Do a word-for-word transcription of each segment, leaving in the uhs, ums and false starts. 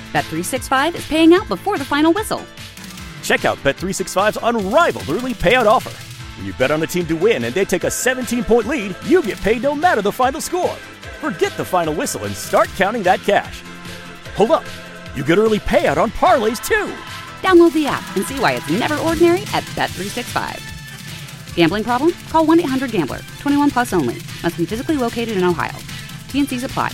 Bet three sixty-five is paying out before the final whistle. Check out Bet three sixty-five's unrivaled early payout offer. When you bet on a team to win and they take a seventeen-point lead, you get paid no matter the final score. Forget the final whistle and start counting that cash. Hold up. You get early payout on parlays, too. Download the app and see why it's never ordinary at Bet three sixty-five. Gambling problem? Call one eight hundred gambler. twenty-one plus only. Must be physically located in Ohio. T N Cs apply.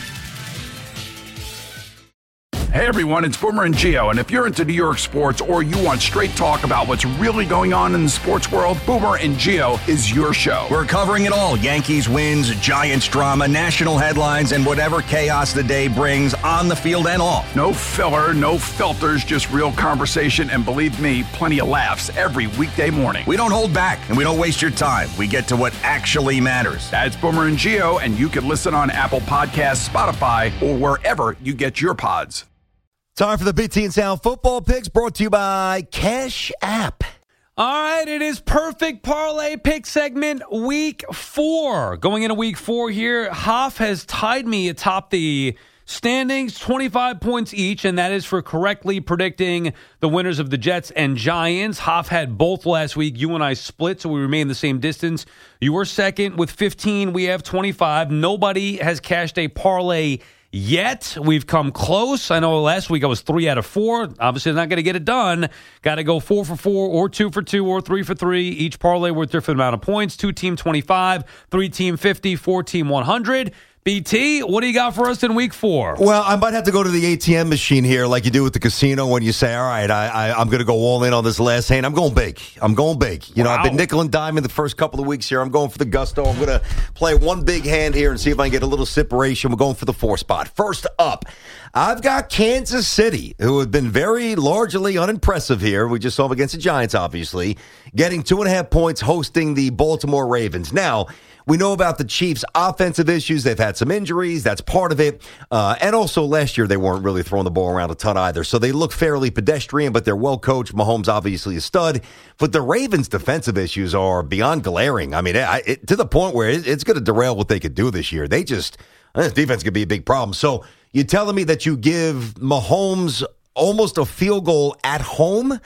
Hey everyone, it's Boomer and Gio, and if you're into New York sports or you want straight talk about what's really going on in the sports world, Boomer and Gio is your show. We're covering it all. Yankees wins, Giants drama, national headlines, and whatever chaos the day brings on the field and off. No filler, no filters, just real conversation, and believe me, plenty of laughs every weekday morning. We don't hold back, and we don't waste your time. We get to what actually matters. That's Boomer and Gio, and you can listen on Apple Podcasts, Spotify, or wherever you get your pods. Time for the B T and Sound football picks, brought to you by Cash App. All right, it is Perfect Parlay Pick segment week four. Going into week four here, Hoff has tied me atop the standings, twenty-five points each, and that is for correctly predicting the winners of the Jets and Giants. Hoff had both last week. You and I split, so we remain the same distance. You were second with fifteen. We have twenty-five. Nobody has cashed a parlay yet. We've come close. I know last week I was three out of four. Obviously not going to get it done. Got to go four for four or two for two or three for three. Each parlay worth different amount of points. Two team twenty-five, three team fifty, four team one hundred. B T, what do you got for us in week four? Well, I might have to go to the A T M machine here like you do at the casino when you say, all right, I, I, I'm going to go all in on this last hand. I'm going big. I'm going big. You know, wow. I've been nickel and dime in the first couple of weeks here. I'm going for the gusto. I'm going to play one big hand here and see if I can get a little separation. We're going for the four spot. First up, I've got Kansas City, who have been very largely unimpressive here. We just saw them against the Giants, obviously, getting two and a half points hosting the Baltimore Ravens. Now, we know about the Chiefs' offensive issues. They've had some injuries. That's part of it. Uh, and also last year, they weren't really throwing the ball around a ton either. So they look fairly pedestrian, but they're well coached. Mahomes obviously a stud. But the Ravens' defensive issues are beyond glaring. I mean, it, it, to the point where it, it's going to derail what they could do this year. They just, this defense could be a big problem. So you're telling me that you give Mahomes almost a field goal at home,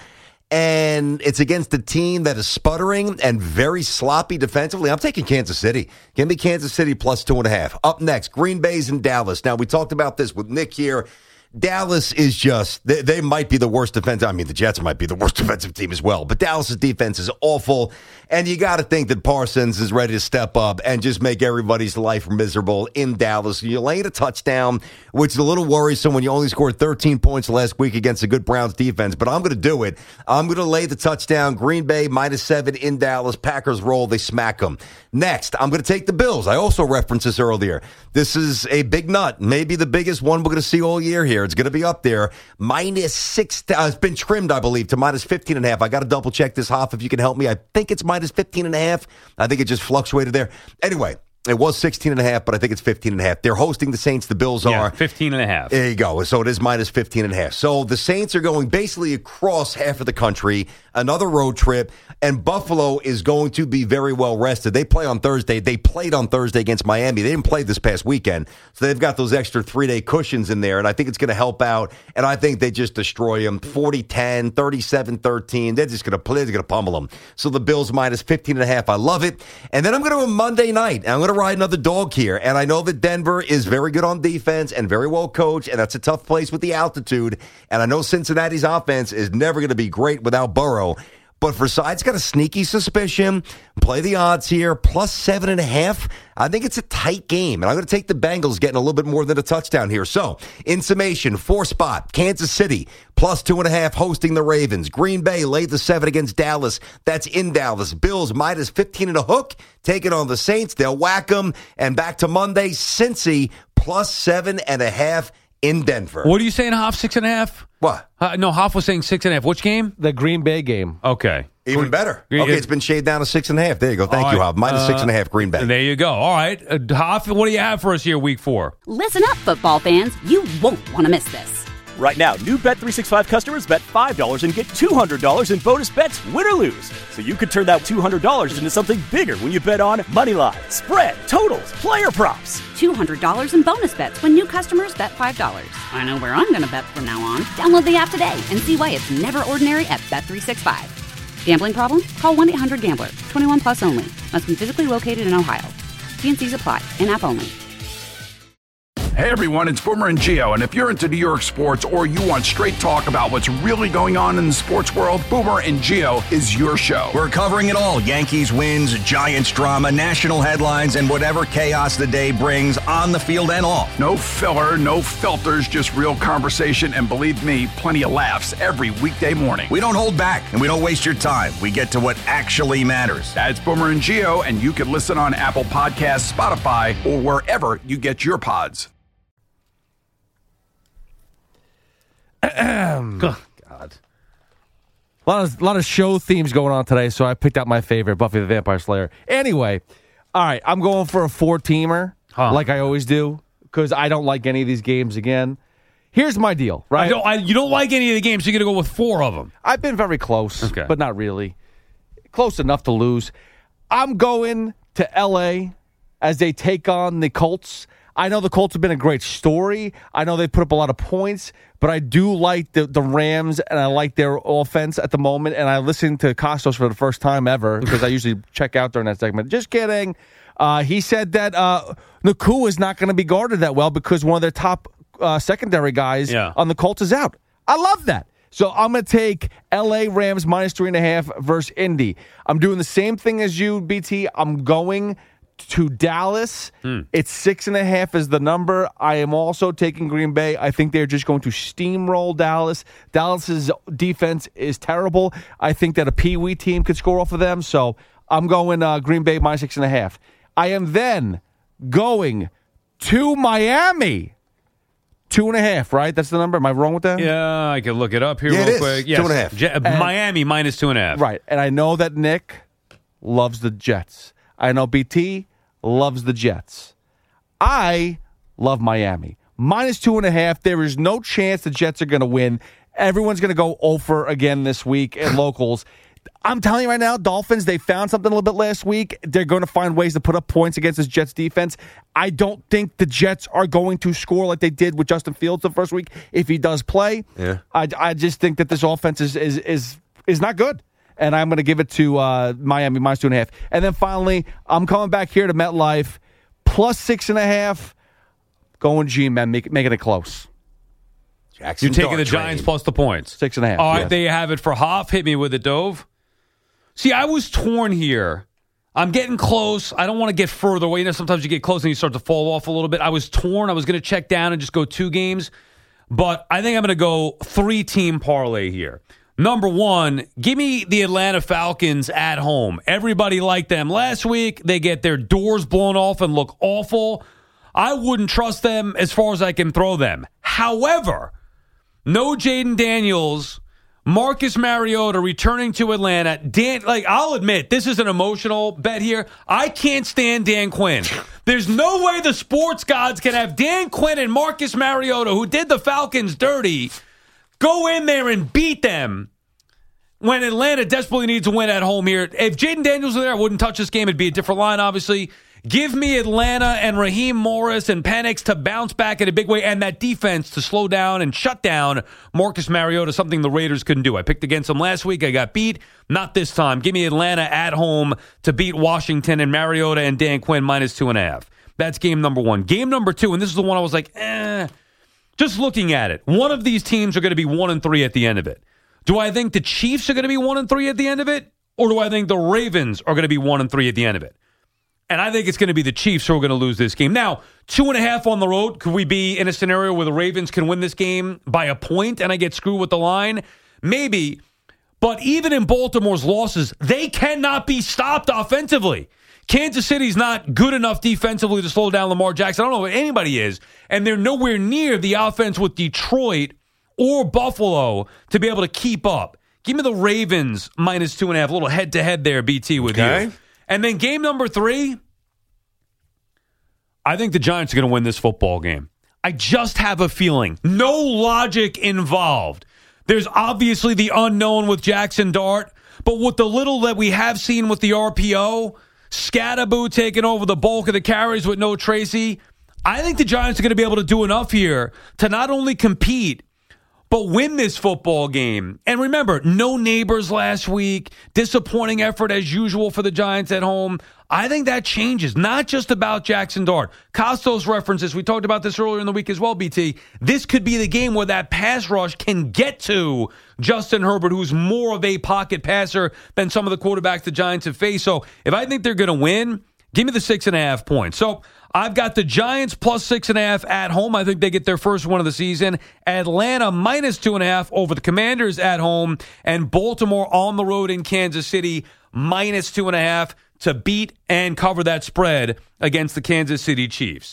and it's against a team that is sputtering and very sloppy defensively? I'm taking Kansas City. Give me Kansas City plus two and a half. Up next, Green Bay's in Dallas. Now, we talked about this with Nick here. Dallas is just, they, they might be the worst defense. I mean, the Jets might be the worst defensive team as well. But Dallas's defense is awful. And you got to think that Parsons is ready to step up and just make everybody's life miserable in Dallas. You laid a touchdown, which is a little worrisome when you only scored thirteen points last week against a good Browns defense. But I'm going to do it. I'm going to lay the touchdown. Green Bay minus seven in Dallas. Packers roll. They smack them. Next, I'm going to take the Bills. I also referenced this earlier. This is a big nut. Maybe the biggest one we're going to see all year here. It's going to be up there. Minus six. Uh, it's been trimmed, I believe, to minus fifteen and a half. I got to double check this, Hoff, if you can help me. I think it's minus fifteen and a half. I think it just fluctuated there. Anyway, it was sixteen and a half, but I think it's fifteen and a half. They're hosting the Saints. The Bills yeah, are. fifteen and a half. There you go. So it is minus fifteen and a half. So the Saints are going basically across half of the country, another road trip, and Buffalo is going to be very well rested. They play on Thursday. They played on Thursday against Miami. They didn't play this past weekend. So they've got those extra three-day cushions in there, and I think it's going to help out. And I think they just destroy them. forty ten, thirty-seven thirteen. They're just going to play. They're going to pummel them. So the Bills minus fifteen and a half. I love it. And then I'm going to a Monday night. I'm going to ride another dog here. And I know that Denver is very good on defense and very well coached, and that's a tough place with the altitude. And I know Cincinnati's offense is never going to be great without Burrow. But for sides, got a sneaky suspicion. Play the odds here, plus seven and a half. I think it's a tight game, and I'm going to take the Bengals getting a little bit more than a touchdown here. So, in summation, four spot, Kansas City, plus two and a half, hosting the Ravens. Green Bay laid the seven against Dallas. That's in Dallas. Bills minus fifteen and a hook, taking on the Saints. They'll whack them. And back to Monday, Cincy, plus seven and a half in Denver. What are you saying, Hoff? Six and a half? What? Uh, no, Hoff was saying six and a half. Which game? The Green Bay game. Okay. Even better. Okay, it's been shaved down to six and a half. There you go. Thank All you, right. Hoff. Minus uh, six and a half, Green Bay. There you go. All right. Uh, Hoff, what do you have for us here week four? Listen up, football fans. You won't want to miss this. Right now, new Bet three sixty-five customers bet five dollars and get two hundred dollars in bonus bets, win or lose. So you could turn that two hundred dollars into something bigger when you bet on money line, spread, totals, player props. two hundred dollars in bonus bets when new customers bet five dollars. I know where I'm going to bet from now on. Download the app today and see why it's never ordinary at Bet three sixty-five. Gambling problem? Call one eight hundred gambler. twenty-one plus only. Must be physically located in Ohio. T and C's apply. In-app only. Hey everyone, it's Boomer and Gio, and if you're into New York sports or you want straight talk about what's really going on in the sports world, Boomer and Gio is your show. We're covering it all. Yankees wins, Giants drama, national headlines, and whatever chaos the day brings on the field and off. No filler, no filters, just real conversation, and believe me, plenty of laughs every weekday morning. We don't hold back, and we don't waste your time. We get to what actually matters. That's Boomer and Gio, and you can listen on Apple Podcasts, Spotify, or wherever you get your pods. God. A lot of, a lot of show themes going on today, so I picked out my favorite, Buffy the Vampire Slayer. Anyway, all right, I'm going for a four-teamer, huh. like I always do, because I don't like any of these games again. Here's my deal, right? I don't, I, you don't like any of the games, so you're going to go with four of them. I've been very close, okay. but not really. Close enough to lose. I'm going to L A as they take on the Colts. I know the Colts have been a great story. I know they put up a lot of points, but I do like the, the Rams, and I like their offense at the moment. And I listened to Costos for the first time ever because I usually check out during that segment. Just kidding. Uh, he said that uh, Nakua is not going to be guarded that well because one of their top uh, secondary guys yeah. on the Colts is out. I love that. So I'm going to take L A Rams minus three and a half versus Indy. I'm doing the same thing as you, B T. I'm going to Dallas. Hmm. It's six and a half is the number. I am also taking Green Bay. I think they're just going to steamroll Dallas. Dallas's defense is terrible. I think that a Pee Wee team could score off of them. So I'm going uh, Green Bay minus six and a half. I am then going to Miami. Two and a half, right? That's the number. Am I wrong with that? Yeah, I can look it up here yeah, real quick. Yes. Two and a half. Je- and, Miami minus two and a half. Right. And I know that Nick loves the Jets. I know B T loves the Jets. I love Miami. Minus two and a half. There is no chance the Jets are going to win. Everyone's going to go over again this week at locals. I'm telling you right now, Dolphins, they found something a little bit last week. They're going to find ways to put up points against this Jets defense. I don't think the Jets are going to score like they did with Justin Fields the first week if he does play. Yeah. I, I just think that this offense is is is, is not good. And I'm going to give it to uh, Miami minus two and a half. And then finally, I'm coming back here to MetLife, plus six and a half. Going G-Men, make, making it close. Jackson You're taking Dart the train. Giants plus the points. Six and a half. All right, yes. there you have it for Hoff. Hit me with it, Dove. See, I was torn here. I'm getting close. I don't want to get further away. You know, sometimes you get close and you start to fall off a little bit. I was torn. I was going to check down and just go two games. But I think I'm going to go three-team parlay here. Number one, give me the Atlanta Falcons at home. Everybody liked them last week. They get their doors blown off and look awful. I wouldn't trust them as far as I can throw them. However, no Jaden Daniels, Marcus Mariota returning to Atlanta. Dan, like I'll admit, this is an emotional bet here. I can't stand Dan Quinn. There's no way the sports gods can have Dan Quinn and Marcus Mariota, who did the Falcons dirty, go in there and beat them when Atlanta desperately needs to win at home here. If Jaden Daniels was there, I wouldn't touch this game. It'd be a different line, obviously. Give me Atlanta and Raheem Morris and Penix to bounce back in a big way and that defense to slow down and shut down Marcus Mariota, something the Raiders couldn't do. I picked against them last week. I got beat. Not this time. Give me Atlanta at home to beat Washington and Mariota and Dan Quinn minus two and a half. That's game number one. Game number two, and this is the one I was like, eh. Just looking at it, one of these teams are going to be one and three at the end of it. Do I think the Chiefs are going to be one and three at the end of it, or do I think the Ravens are going to be one and three at the end of it? And I think it's going to be the Chiefs who are going to lose this game. Now, two and a half on the road. Could we be in a scenario where the Ravens can win this game by a point and I get screwed with the line? Maybe. But even in Baltimore's losses, they cannot be stopped offensively. Kansas City's not good enough defensively to slow down Lamar Jackson. I don't know what anybody is. And they're nowhere near the offense with Detroit or Buffalo to be able to keep up. Give me the Ravens minus two and a half. A little head-to-head there, B T, with Okay. you. And then game number three, I think the Giants are going to win this football game. I just have a feeling. No logic involved. There's obviously the unknown with Jackson Dart, but with the little that we have seen with the R P O, Scatterboo taking over the bulk of the carries with no Tracy, I think the Giants are going to be able to do enough here to not only compete, but win this football game. And remember, no neighbors last week. Disappointing effort as usual for the Giants at home. I think that changes. Not just about Jackson Dart. Costos references. We talked about this earlier in the week as well, B T. This could be the game where that pass rush can get to Justin Herbert, who's more of a pocket passer than some of the quarterbacks the Giants have faced. So if I think they're going to win, give me the six and a half points. So I've got the Giants plus six and a half at home. I think they get their first one of the season. Atlanta minus two and a half over the Commanders at home. And Baltimore on the road in Kansas City minus two and a half to beat and cover that spread against the Kansas City Chiefs.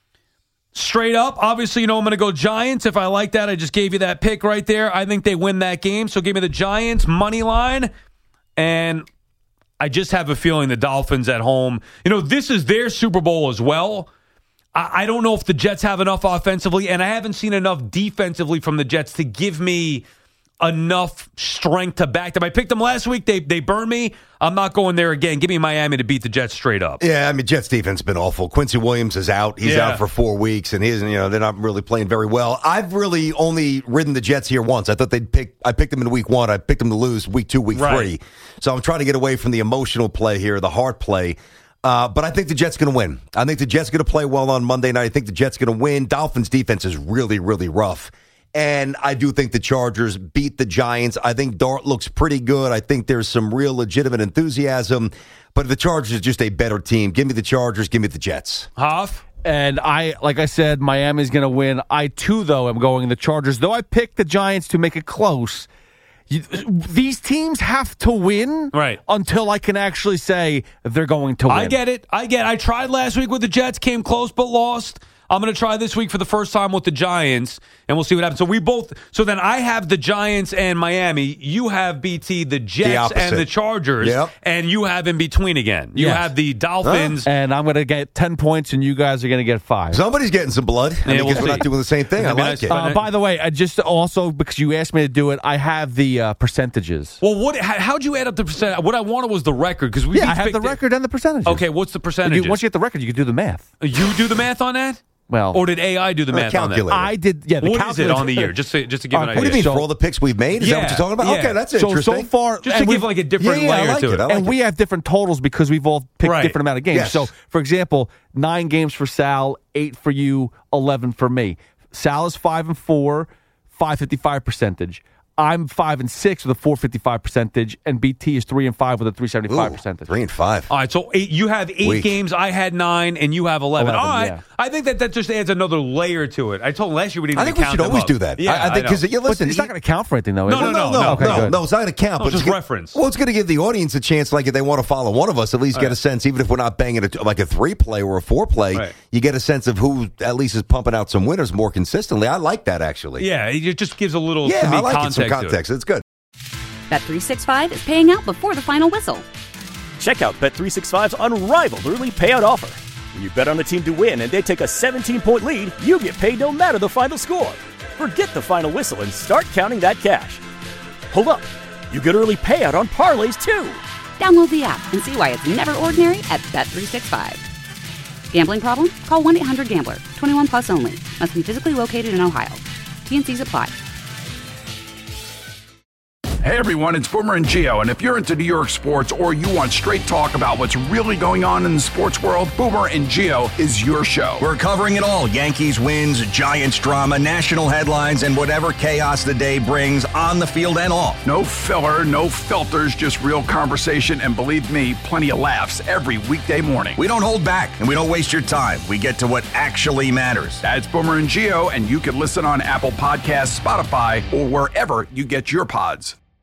Straight up, obviously, you know I'm going to go Giants. If I like that, I just gave you that pick right there. I think they win that game. So give me the Giants money line. And I just have a feeling the Dolphins at home, you know, this is their Super Bowl as well. I, I don't know if the Jets have enough offensively, and I haven't seen enough defensively from the Jets to give me enough strength to back them. I picked them last week. They they burned me. I'm not going there again. Give me Miami to beat the Jets straight up. Yeah, I mean, Jets defense has been awful. Quincy Williams is out. He's Yeah. out for four weeks, and he's you know they're not really playing very well. I've really only ridden the Jets here once. I thought they'd pick. I picked them in week one. I picked them to lose week two, week Right. three. So I'm trying to get away from the emotional play here, the heart play. Uh, but I think the Jets going to win. I think the Jets going to play well on Monday night. I think the Jets going to win. Dolphins defense is really, really rough. And I do think the Chargers beat the Giants. I think Dart looks pretty good. I think there's some real legitimate enthusiasm. But the Chargers are just a better team. Give me the Chargers. Give me the Jets. Hoff? And I, like I said, Miami's going to win. I, too, though, am going the Chargers. Though I picked the Giants to make it close, you, these teams have to win Right. until I can actually say they're going to win. I get it. I get it. I tried last week with the Jets, came close but lost. I'm going to try this week for the first time with the Giants, and we'll see what happens. So we both. So then I have the Giants and Miami. You have B T the Jets The and the Chargers, Yep. and you have in between again. You Yes. have the Dolphins. And I'm going to get ten points, and you guys are going to get five. Somebody's getting some blood. I mean, we'll because we're see. not doing the same thing. I I mean, like I- it. Uh, by the way, I just also, because you asked me to do it, I have the uh, percentages. Well, what? How, how'd you add up the percent? What I wanted was the record because we. Yeah, each I have picked the it. record and the percentages. Okay, what's the percentage? You, once you get the record, you can do the math. You do the math on that? Well, Or did A I do the Uh, math on that? calculator. I did. Yeah, the What is it calculator- on the year? Just to, just to give Uh, an what idea. What do you mean, So- for all the picks we've made? Is that what Yeah, you're talking about? yeah. Okay, that's So interesting. so far, Just to and give we've- like a different Yeah, yeah, I layer like to it. it. I like and we have different totals because we've all picked Right. different amount of games. Yes. So, for example, nine games for Sal, eight for you, eleven for me. Sal is five and four, five fifty five percentage. I'm five and six with a four fifty five percentage, and B T is three and five with a three seventy five Ooh, percentage. Three and five. All right, so eight, you have eight Weak. games. I had nine, and you have eleven. eleven, All right, yeah. I think that that just adds another layer to it. I told him last year we didn't. I even think we count should them always up. do that. Yeah, I, I think know. because you But listen, it's not going to count for anything, though. No, is it? no, no, no, Okay, no, good. no, it's not going to count. No, but just it's gonna- reference. Well, it's going to give the audience a chance, like if they want to follow one of us, at least get a sense, even if we're not banging it like a three play or a four play, Right. you get a sense of who at least is pumping out some winners more consistently. I like that actually. Yeah, it just gives a little yeah, to me, I like context. it. Some to it. context. It's good. Bet three sixty-five is paying out before the final whistle. Check out Bet three sixty-five's unrivaled early payout offer. When you bet on the team to win and they take a seventeen-point lead, you get paid no matter the final score. Forget the final whistle and start counting that cash. Hold up. You get early payout on parlays, too. Download the app and see why it's never ordinary at Bet three sixty-five. Gambling problem? Call one eight hundred gambler. twenty-one plus only. Must be physically located in Ohio. T N Cs apply. Hey everyone, it's Boomer and Gio, and if you're into New York sports or you want straight talk about what's really going on in the sports world, Boomer and Gio is your show. We're covering it all. Yankees wins, Giants drama, national headlines, and whatever chaos the day brings on the field and off. No filler, no filters, just real conversation, and believe me, plenty of laughs every weekday morning. We don't hold back, and we don't waste your time. We get to what actually matters. That's Boomer and Gio, and you can listen on Apple Podcasts, Spotify, or wherever you get your pods.